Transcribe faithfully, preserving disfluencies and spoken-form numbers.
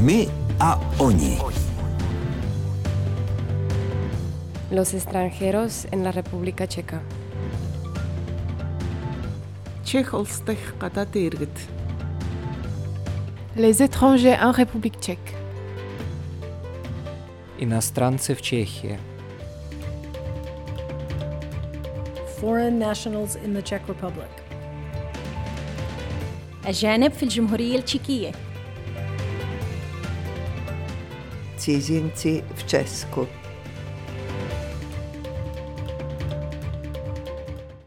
My a oni. Los extranjeros en la República Checa. Чех улс дахь гадаадын иргэд. Les étrangers en République tchèque. Иностранцы в Чехии. Foreign nationals in the Czech Republic. أجانب في الجمهورية التشيكية. Cizinci v Česku.